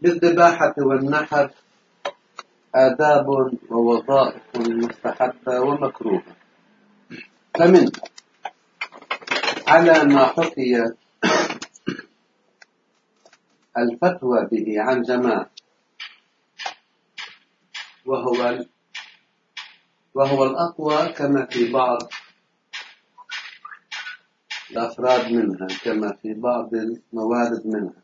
للذباحة والنحر آداب ووظائف مستحبة ومكروهة. فمن على ما حكي الفتوى به عن جماعة، وهو الأقوى كما في بعض الأفراد منها، كما في بعض الموارد منها،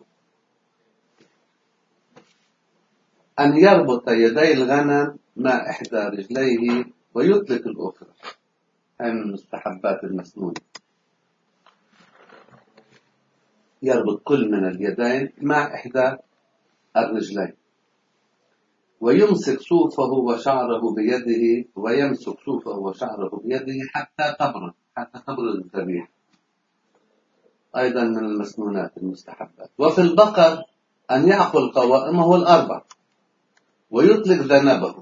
أن يربط يدي الغنم مع إحدى رجليه ويطلق الأخرى. هذه من مستحبات المسنون، يربط كل من اليدين مع إحدى الرجلين، ويمسك صوفه وشعره بيده، ويمسك صوفه وشعره بيده حتى تبرد الذبيحة، أيضا من المسنونات المستحبات. وفي البقر أن يعقل قوائمه الأربع ويطلق ذنبه.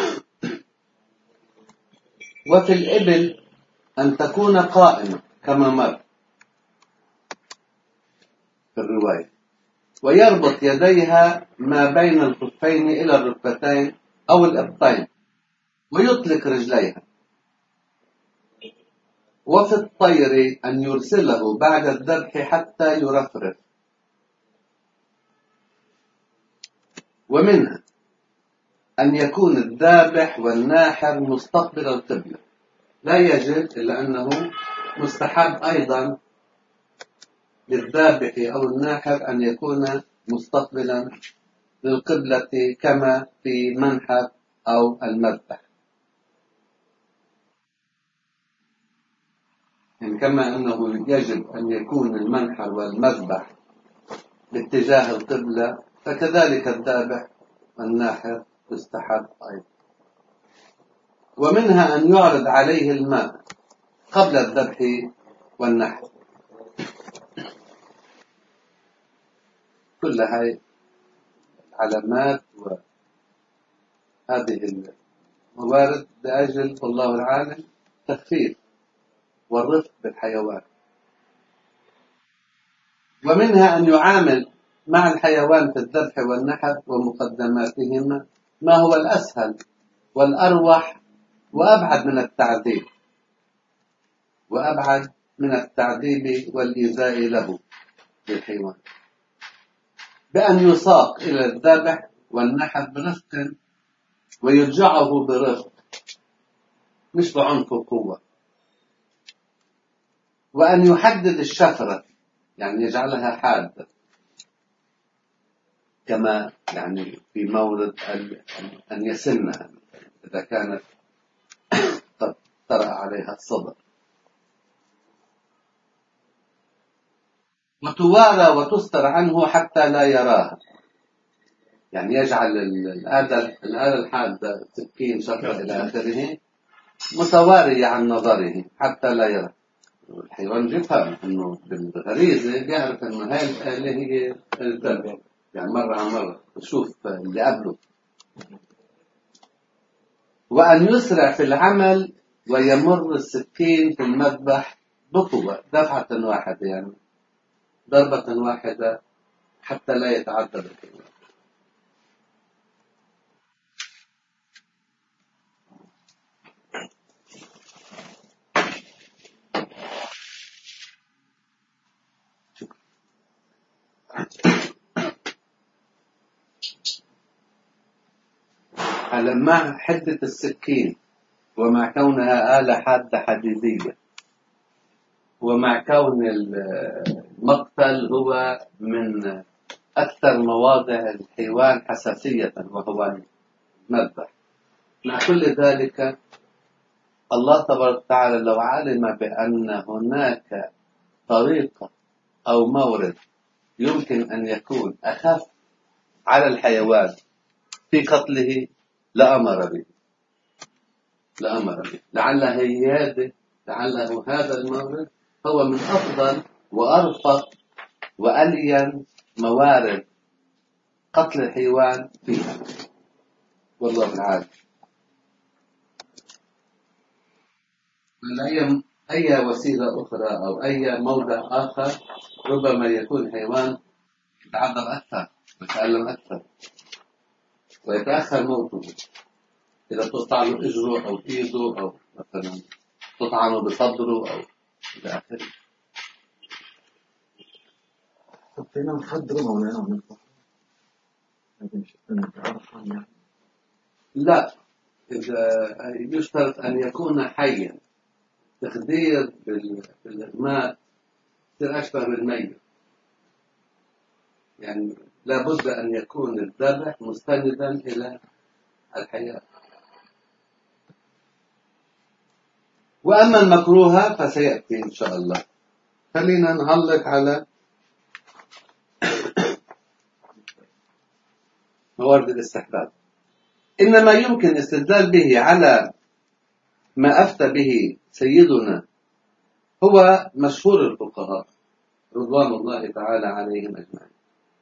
وفي الإبل أن تكون قائمة كما مر في الرواية، ويربط يديها ما بين الخفين إلى الركبتين أو الإبطين، ويطلق رجليها. وفي الطير أن يرسله بعد الذبح حتى يرفرف. ومنها أن يكون الذابح والناحر مستقبل القبلة، لا يجب إلا أنه مستحب أيضا للذابح أو الناحر أن يكون مستقبلا للقبلة كما في منحر أو المذبح، يعني كما أنه يجب أن يكون المنحر والمذبح باتجاه القبلة، فكذلك الذابح والناحر يستحب أيضا. ومنها أن يعرض عليه الماء قبل الذبح والنحر. كل هاي علامات وهذه الموارد لأجل والله العالم تخفيف والرفق بالحيوان. ومنها أن يعامل مع الحيوان في الذبح والنحر ومقدماتهما ما هو الأسهل والأروح وأبعد من التعذيب والإيذاء له للحيوان، بأن يساق إلى الذبح والنحر برفق ويرجعه برفق مش بعنف وقوة. وأن يحدد الشفرة، يعني يجعلها حادة، كما يعني في مورد أن يسنها إذا كانت قد طرأ عليها الصدر. وتوارى وتستر عنه حتى لا يراها، يعني يجعل الآلة الحادة سكين شفرة إلى آخره متوارية عن نظره حتى لا يرى. الحيوان يفهم أنه بالغريزة بيعرف أنه هاي الآلة هي الذبح، يعني مرة عن مرة يشوف اللي قبله. وأن يسرع في العمل ويمر السكين في المذبح بقوة، دفعة واحدة، يعني ضربة واحدة حتى لا يتعدى الحيوان. على مع حدة السكين، ومع كونها آلة حادة حديدية، ومع كون المقتل هو من أكثر مواضع الحيوان حساسية وهو المذبح، مع كل ذلك الله تبارك وتعالى لو علم بأن هناك طريقة أو مورد يمكن أن يكون أخف على الحيوان في قتله لأمر به، لعله هذا المورد هو من أفضل وأرفق وألين موارد قتل الحيوان فيها، والله العالم. أي وسيلة أخرى أو أي موضع آخر ربما يكون حيوان يتعذر أكثر ويتألم أكثر ويتأخر موته. إذا تقطع له إجره أو إيده أو مثلا تطعنه بصدره أو إلى آخره. فينا نخدره مولانا ونذبحه؟ لا، إذا يشترط أن يكون حيا. تخدير بالإغماء يصير أشبه بالميت، يعني لابد أن يكون الذبح مستندا إلى الحياة. وأما المكروه فسيأتي إن شاء الله. خلينا نعلق على موارد الاستحباب. إنما يمكن الاستدلال به على ما أفتى به سيدنا هو مشهور الفقهاء رضوان الله تعالى عليهم أجمعين.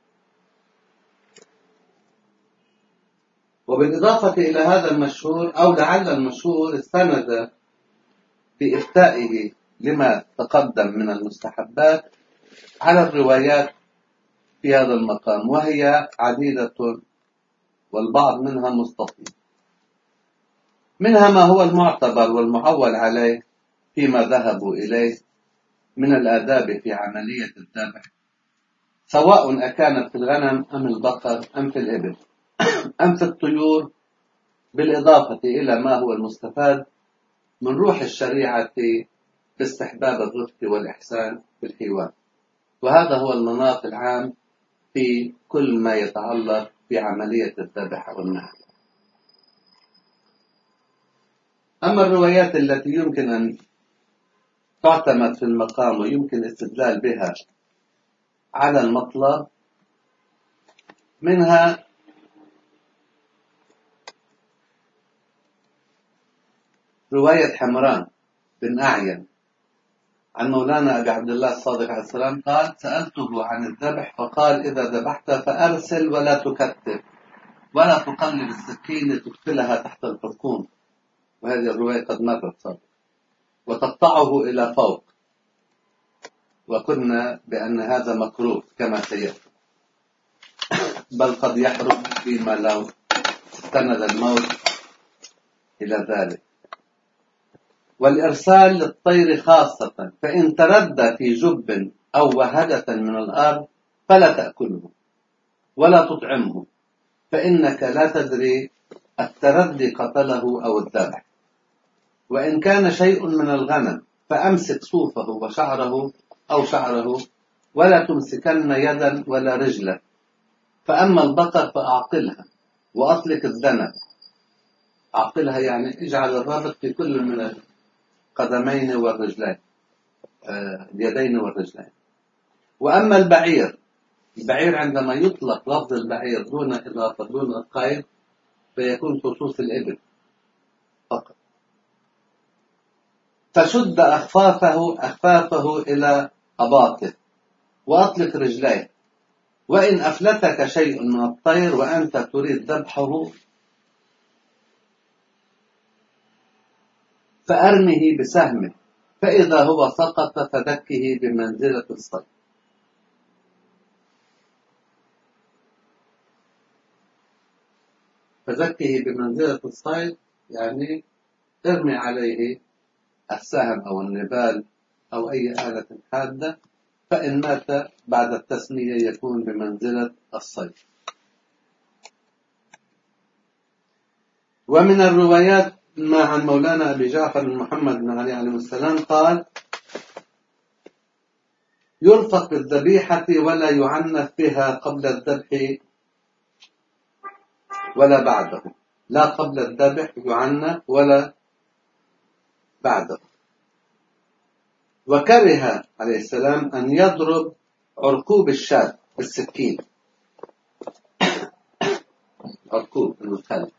وبالإضافة إلى هذا المشهور، أو لعل المشهور استند بإفتائه لما تقدم من المستحبات على الروايات في هذا المقام، وهي عديدة والبعض منها مستطيل. منها ما هو المعتبر والمعول عليه فيما ذهبوا إليه من الآداب في عملية الذبح، سواء أكانت في الغنم أم البقر أم في الإبل أم في الطيور، بالإضافة إلى ما هو المستفاد من روح الشريعة باستحباب الرفق والإحسان في الحيوان. وهذا هو المناط العام في كل ما يتعلق بعملية الذبح والنحر. أما الروايات التي يمكن أن تعتمد في المقام ويمكن الاستدلال بها على المطلب، منها رواية حمران بن أعين عن مولانا أبي عبد الله الصادق عليه السلام قال: سألته عن الذبح فقال: إذا ذبحت فأرسل ولا تكتف ولا تقلب السكين لتدخلها تحت الحلقوم. وهذه الرواية قد مرت صار. وتقطعه إلى فوق. وقلنا بأن هذا مكروه كما سيأتي، بل قد يحرم فيما لو استند الموت إلى ذلك. والإرسال للطير خاصة، فإن تردى في جب أو وهدة من الأرض فلا تأكله ولا تطعمه، فإنك لا تدري التردي قتله أو الذبح. وإن كان شيء من الغنم فأمسك صوفه وشعره أو شعره، ولا تمسكن يدا ولا رجلا. فأما البقر فأعقلها وأطلق الذنب. أعقلها يعني اجعل الرابط في كل من القدمين والرجلين، اليدين والرجلين. وأما البعير عندما يطلق لفظ البعير دون إضافة دون القيد فيكون خصوص الإبل فقط. فشد أخفافه إلى أباطه وأطلق رجليه. وإن أفلتك شيء من الطير وأنت تريد ذبحه فأرمه بسهمه، فإذا هو سقط فدكه بمنزلة الصيد. فدكه بمنزلة الصيد يعني ارمي عليه السهم أو النبال أو أي آلة حادة، فإن مات بعد التسمية يكون بمنزلة الصيد. ومن الروايات ما عن مولانا أبي جعفر بن محمد بن علي عليه السلام قال: يرفق بالذبيحة ولا يعنف بها قبل الذبح ولا بعده. لا قبل الذبح يعنف ولا بعده. وكره عليه السلام أن يضرب عرقوب الشاة بالسكين. عرقوب الخلق.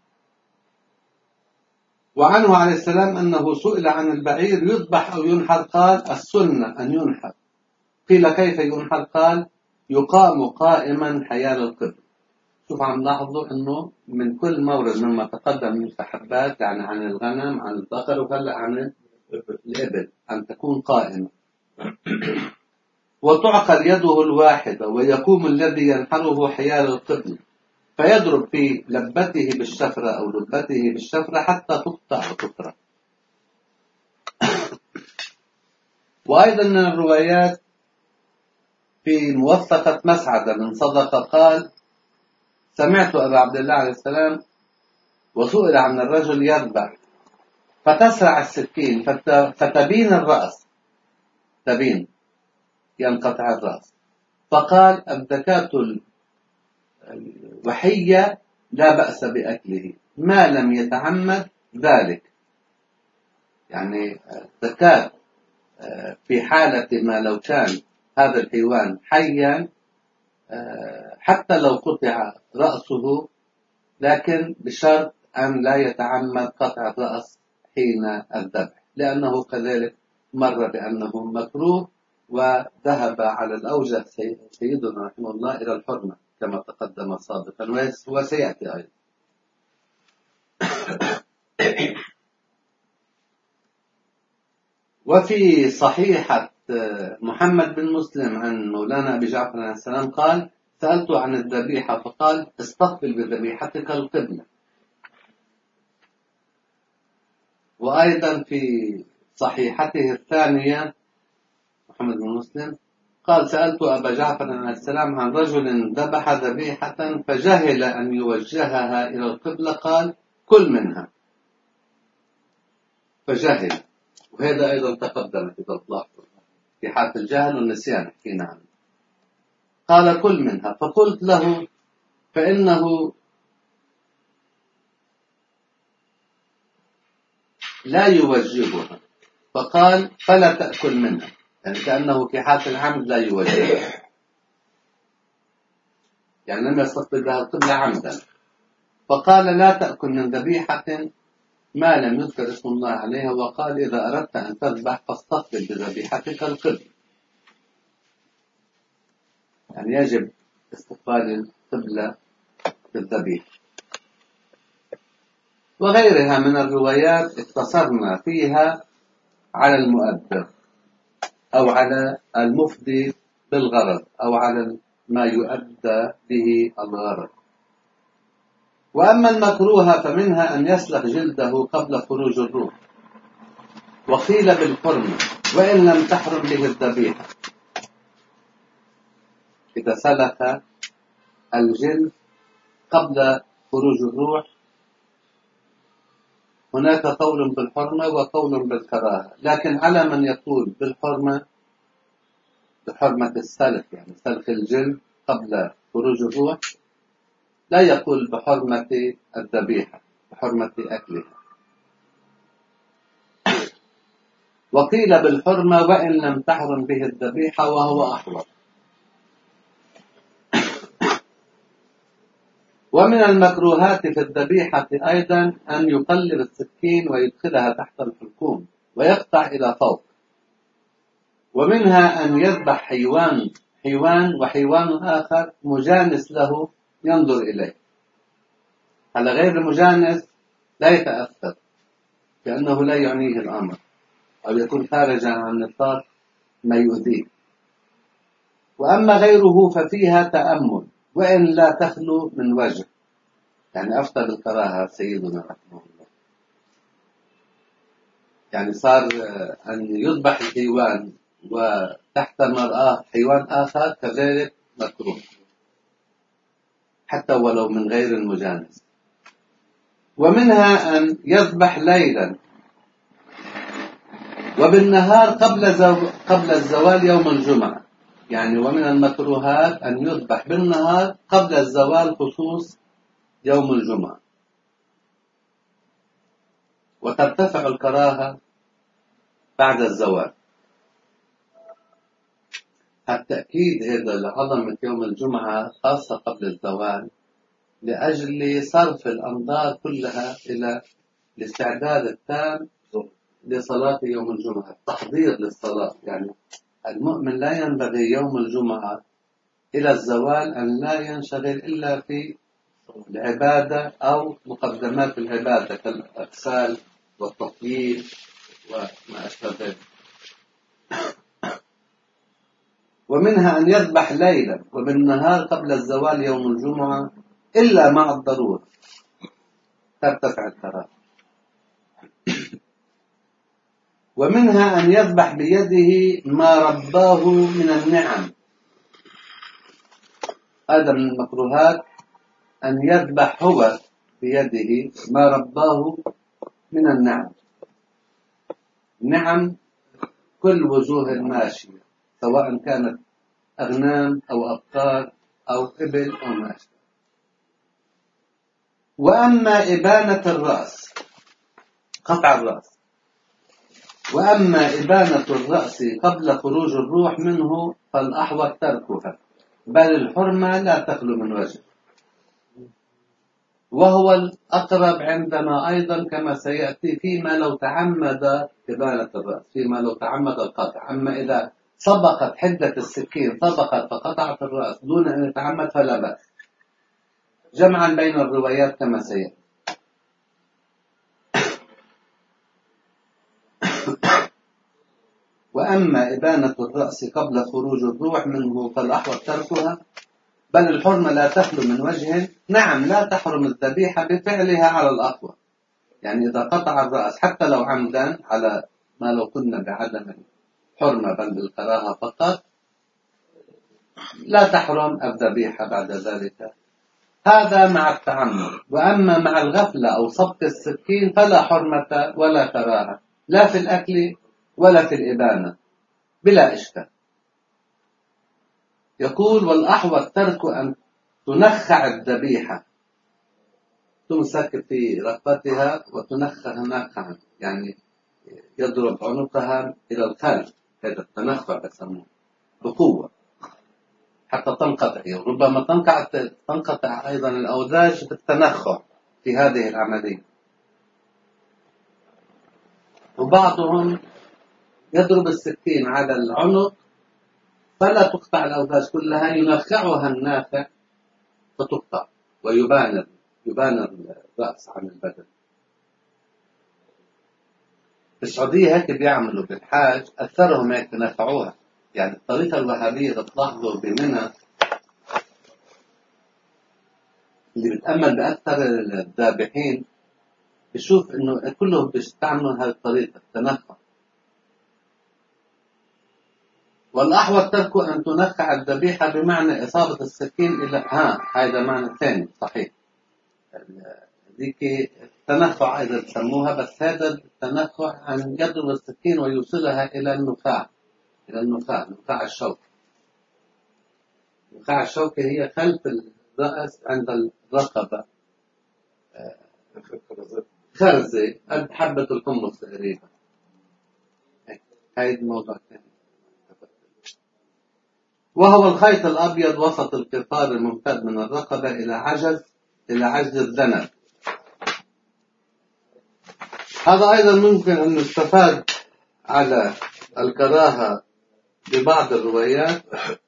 وعنه عليه السلام أنه سئل عن البعير يذبح أو ينحر قال: السنة أن ينحر. قيل: كيف ينحر؟ قال: يقام قائما حيال القبر. شوف عم لاحظوا أنه من كل مورد مما تقدم من المستحبات، يعني عن الغنم عن البقر وهلأ عن الإبل أن تكون قائمة. وتعقل يده الواحدة ويقوم الذي ينحره حيال القبلة فيضرب في لبته بالشفرة أو لبته بالشفرة حتى تقطع وتترك. وأيضا من الروايات في موثقة مسعدة من صدقة قال: سمعت أبا عبد الله عليه السلام وسئل عن الرجل يذبح فتسرع السكين فتبين الرأس، تبين ينقطع الرأس، فقال: الزكاة الوحية لا بأس بأكله ما لم يتعمد ذلك. يعني الزكاة في حالة ما لو كان هذا الحيوان حيا حتى لو قطع رأسه، لكن بشرط أن لا يتعمد قطع الرأس حين الذبح، لأنه كذلك مر بأنه مكروه، وذهب على الأوجه سيدنا رحمه الله إلى الحرمة كما تقدم سابقا وسيأتي أيضا. وفي صحيحة محمد بن مسلم عن مولانا أبي جعفر عليه السلام قال: سألته عن الذبيحة فقال: استقبل بذبيحتك القبلة. وأيضا في صحيحته الثانية محمد بن مسلم قال: سألت أبا جعفر عليه السلام عن رجل ذبح ذبيحة فجهل أن يوجهها إلى القبلة، قال: كل منها. فجهل، وهذا أيضا تقدم في الإطلاق في حالة الجهل والنسيان حكينا عنه. قال: كل منها. فقلت له: فإنه لا يوجهها. فقال: فلا تأكل منها، يعني كأنه في حالة العمد لا يوجهها، يعني لم يستقبل بها القبلة عمدا. فقال: لا تأكل من ذبيحة ما لم يذكر اسم الله عليها. وقال: إذا أردت أن تذبح فاستقبل بذبيحتك القبلة، يعني يجب استقبال القبلة في الذبيحة. وغيرها من الروايات اقتصرنا فيها على المؤدب أو على المفدي بالغرض أو على ما يؤدى به الغرض. وأما المكروه فمنها أن يسلخ جلده قبل خروج الروح، وقيل بالحرمة وإن لم تحرم به الذبيحة. إذا سلخ الجلد قبل خروج الروح هناك قول بالحرمة وقول بالكراهة، لكن على من يقول بالحرمة بحرمة السلخ، يعني سلخ الجلد قبل خروج الروح، لا يقول بحرمة الذبيحة، بحرمة أكلها. وقيل بالحرمة وإن لم تحرم به الذبيحة، وهو أحوط. ومن المكروهات في الذبيحة أيضا أن يقلب السكين ويدخلها تحت الحلقوم ويقطع إلى فوق. ومنها أن يذبح حيوان وحيوان آخر مجانس له ينظر إليه. على غير المجانس لا يتأثر لأنه لا يعنيه الأمر أو يكون خارجا عن نطاق ما يؤذيه. وأما غيره ففيها تأمل وإن لا تخلو من وجه، يعني أفتى بالكراهة سيدنا رحمه الله. يعني صار أن يذبح الحيوان وتحت مرآة حيوان آخر كذلك مكروه حتى ولو من غير المجانس. ومنها أن يذبح ليلا وبالنهار قبل الزوال يوم الجمعة، يعني ومن المكروهات أن يذبح بالنهار قبل الزوال خصوص يوم الجمعة. وترتفع الكراهة بعد الزوال. التأكيد هذا لعظمة يوم الجمعة خاصة قبل الزوال لأجل صرف الأنظار كلها إلى الاستعداد التام لصلاة يوم الجمعة، التحضير للصلاة. يعني المؤمن لا ينبغي يوم الجمعة إلى الزوال أن لا ينشغل إلا في العبادة أو مقدمات العبادة كالأغسال والتطييب وما أشبه ذلك. ومنها أن يذبح ليلا وبالنهار قبل الزوال يوم الجمعة إلا مع الضرورة ترتفع الكراهة. ومنها أن يذبح بيده ما رباه من النعم، هذا من المكروهات أن يذبح هو بيده ما رباه من النعم. نعم كل وجوه الماشية سواء كانت أغنام أو أبقار أو إبل أو ماشية. وأما إبانة الرأس قطع الرأس، وأما إبانة الرأس قبل خروج الروح منه فالأحوط تركها، بل الحرمة لا تخلو من وجه، وهو الأقرب عندنا أيضا كما سيأتي فيما لو تعمد إبانة الرأس، فيما لو تعمد القطع. أما إذا سبقت حدة السكين سبقت فقطعت الرأس دون أن يتعمد فلا بأس، جمعا بين الروايات كما سيأتي. وأما إبانة الرأس قبل خروج الروح منه فالأحوط تركها، بل الحرمة لا تخلو من وجه. نعم لا تحرم الذبيحة بفعلها على الأقوى، يعني إذا قطع الرأس حتى لو عمدا على ما لو كنا بعدم حرمة بل بالكراهة فقط لا تحرم الذبيحة بعد ذلك، هذا مع التعمد. وأما مع الغفلة أو سبق السكين فلا حرمة ولا كراهة، لا في الأكل ولا في الإبانة بلا إشكال. يقول والأحوط ترك أن تنخع الذبيحة، تمسك في رقبتها وتنخع نخعا، يعني يضرب عنقها إلى الخلف، هذا التنخع بسموه بقوة حتى تنقطع، ربما تنقطع أيضا الأوداج بالتنخع في هذه العملية. وبعضهم يضرب السكين على العنق فلا تقطع الأوداج كلها، ينخعها النافع فتقطع ويبان الرأس عن البدن. في السعودية هيك بيعملوا بالحاج، أكثرهم هيك نفعوها. يعني الطريقة الوهابية إذا تلاحظوا بمنى اللي بتأمل بأكثر الذابحين بشوف إنه كلهم بيستعملوا هذه الطريقة التنخع. والأحوط ترك أن تنخع الذبيحة بمعنى إصابة السكين إلى هذا معنى ثاني صحيح، ذيك التنخع إذا تسموها، بس هذا التنخع أن يضرب السكين ويوصلها إلى النخاع، نخاع الشوكة. نخاع الشوكة هي خلف الرأس عند الرقبة، خرزة قد حبة الحمص تقريبا. هاي الموضوع ثاني. وهو الخيط الأبيض وسط القطار الممتد من الرقبة إلى عجز الذنب. هذا أيضا ممكن أن نستفاد على الكراهة ببعض الروايات.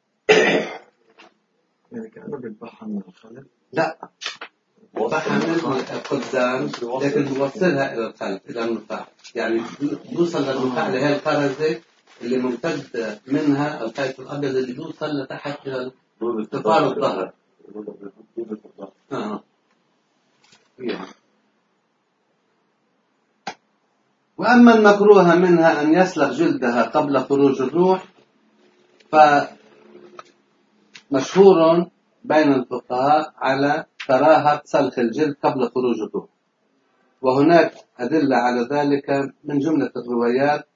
يعني كأنه بيذبحها من الخلف؟ لا، وضعها من القدام لكن بوصلها إلى الخلف إلى النخاع، يعني يوصل للنخاع اللي هي الخرزة اللي ممتد منها الخيط الأبيض اللي يوصل لتحت إلى قطار الظهر. وأما المكروه منها أن يسلخ جلدها قبل خروج الروح، فمشهور بين الفقهاء على كراهة سلخ الجلد قبل خروج الروح، وهناك أدلة على ذلك من جملة الروايات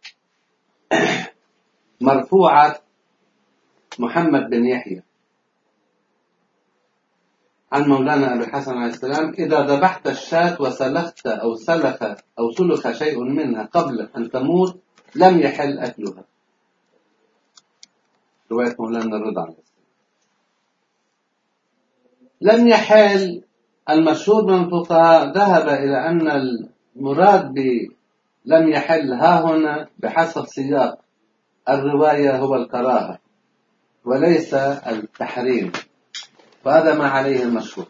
مرفوعة محمد بن يحيى عن مولانا أبي الحسن عليه السلام: إذا ذبحت الشاة وسلخت أو سلخ شيء منها قبل أن تموت لم يحل أكلها. رواية مولانا الرضا عليه السلام. لم يحل، المشهور من الفقهاء ذهب إلى أن المراد لم يحل ها هنا بحسب سياق الرواية هو الكراهة وليس التحريم، وهذا ما عليه المشهور.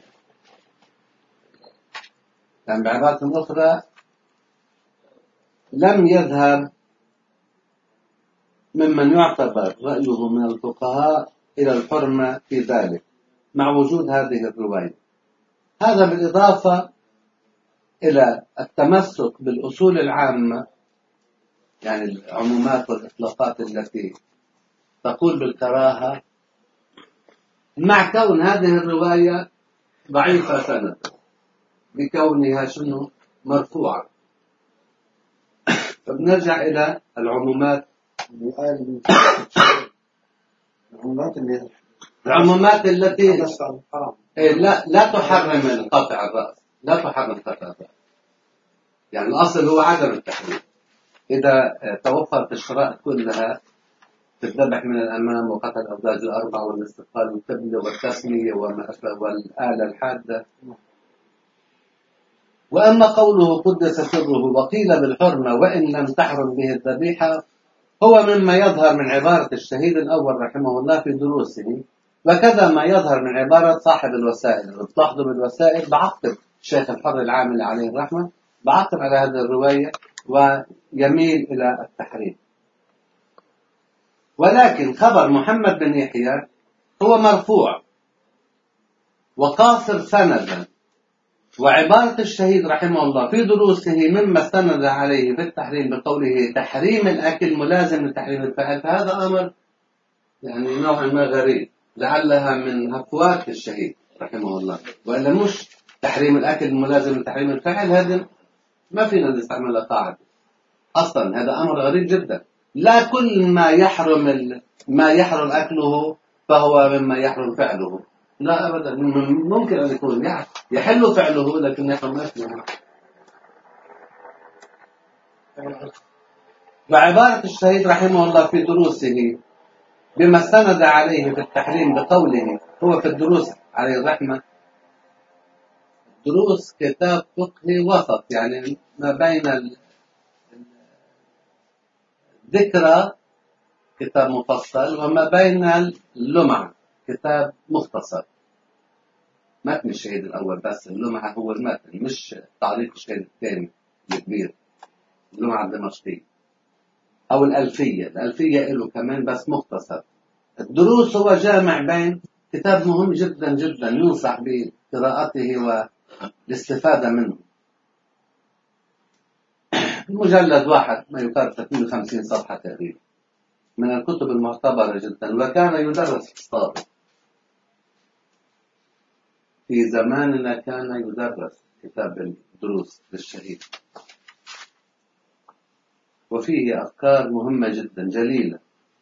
يعني بعبارة أخرى لم يذهب ممن يعتبر رأيه من الفقهاء إلى الحرمة في ذلك مع وجود هذه الرواية. هذا بالإضافة إلى التمسك بالأصول العامة، يعني العمومات والإطلاقات التي تقول بالكراهة، مع كون هذه الرواية ضعيفة سند بكونها شنو مرفوعة. فبنرجع إلى العمومات. العمومات التي لا تحرم القطع الرأس، لا تحرم قطع الرأس، يعني الأصل هو عدم التحريم. إذا توفرت الشرائط كلها في الذبح من الأمام وقطع الأوداج الأربع والاستقبال والقبلة والتسمية والآلة الحادة. وأما قوله قدس سره وقيل بالحرمة وإن لم تحرم به الذبيحة هو مما يظهر من عبارة الشهيد الأول رحمه الله في دروسه، وكذا ما يظهر من عبارة صاحب الوسائل. بتلاحظوا بالوسائل بعقب الشيخ الحر العامل عليه الرحمة، بعقب على هذه الرواية ويميل إلى التحريم. ولكن خبر محمد بن يحيى هو مرفوع وقاصر سندا، وعبارة الشهيد رحمه الله في دروسه مما استند عليه بالتحريم بقوله تحريم الأكل ملازم لتحريم الفعل، فهذا أمر يعني نوعا ما غريب، لعلها من هفوات الشهيد رحمه الله، وإلا مش تحريم الأكل ملازم لتحريم الفعل. هذا ما فينا نستعمل قاعدة أصلا، هذا أمر غريب جدا. لا كل ما يحرم أكله فهو مما يحرم فعله، لا أبدا. ممكن أن يكون يحل فعله لكن يحرم أكله. وعبارة الشهيد رحمه الله في دروسه بما استند عليه في التحريم بقوله، هو في الدروس عليه الرحمة دروس كتاب فقهي وسط، يعني ما بين الذكرى كتاب مفصل وما بين اللمعة كتاب مختصر. متن الشهيد الأول بس، اللمعة هو المتن مش تعليق الشهيد الثاني الكبير، اللمعة الدمشقية أو الألفية له كمان بس مختصر. الدروس هو جامع بين كتاب مهم جدا جدا ينصح بقراءته والاستفادة منه. مجلد واحد ما يقارب 52 صفحة تقريبا، من الكتب المعتبرة جدا، وكان يدرس في الصادق. في زماننا كان يدرس كتاب الدروس للشهيد، وفيه أفكار مهمة جدا جليلة،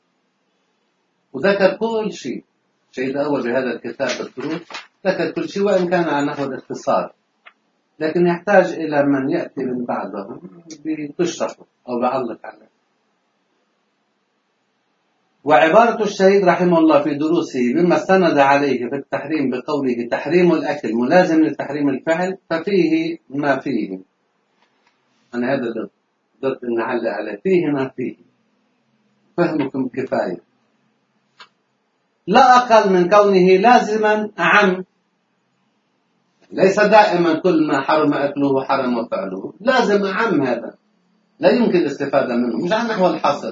وذكر كل شيء. الشهيد الأول بهذا الكتاب الدروس ذكر كل شيء، وإن كان على نحو الاختصار، لكن يحتاج إلى من يأتي من بعده بتشرحه أو بعلق عليه. وعبارة الشهيد رحمه الله في دروسه مما استند عليه في التحريم بقوله تحريم الأكل ملازم لتحريم الفعل، ففيه ما فيه. أنا هذا اللي قدرت أن أعلق عليه، فيه ما فيه، فهمكم كفاية، لا أقل من كونه لازما أعم. ليس دائما كل ما حرم أكله حرم فعله، لازم أعم، هذا لا يمكن الاستفادة منه، مش عن نحو الحصر.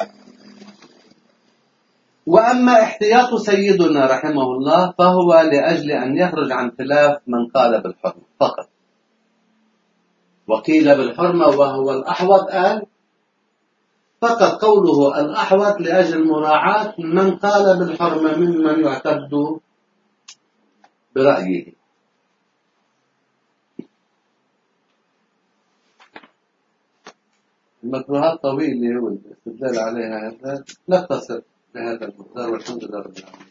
وأما احتياط سيدنا رحمه الله فهو لأجل أن يخرج عن خلاف من قال بالحرمة فقط. وقيل بالحرمة وهو الأحوط، قال فقط قوله الأحوط لأجل مراعاة من قال بالحرمة ممن يعتد برأيه. المكروهات طويلة والاستدلال عليها هذا، لا تصل بهذا المقدار، والحمد لله رب العالمين.